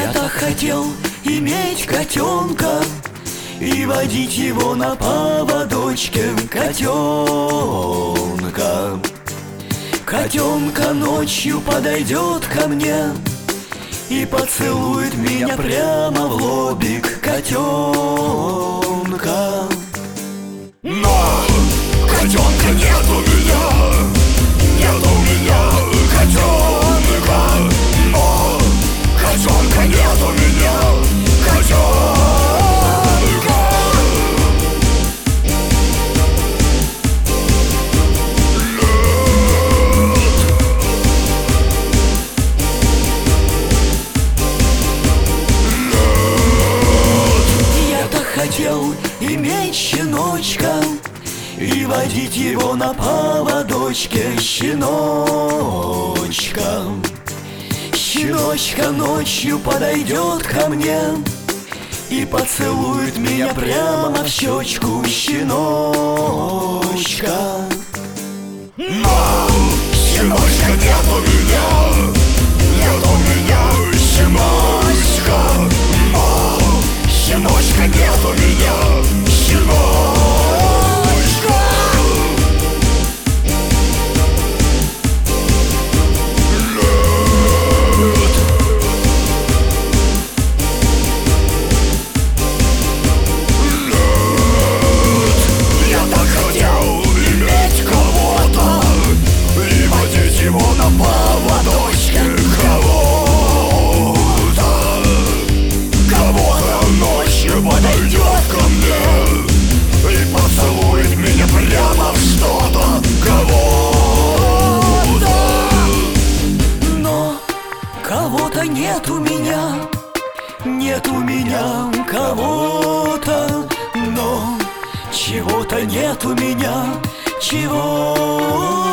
Я так хотел иметь котенка и водить его на поводочке. Котенка, котенка ночью подойдет ко мне и поцелует меня прямо в лобик. Котенка. Но котенка нет у меня, нет у меня котенка. Но котенка нет у меня, котенка. Я так хотел иметь щеночка и водить его на поводочке. Щеночка, щеночка ночью подойдет ко мне и поцелует меня прямо в щечку. Щеночка. Но щеночка нет у меня, нет у меня щеночка. Но щеночка нет у меня, щеночка. Я так хотел иметь кого-то и водить его на поводочке. Кого-то, кого-то ночью подойдет ко мне и поцелует меня прямо в что-то. Кого-то. Но кого-то нет у меня, нет у меня кого-то. Но чего-то нет у меня, чего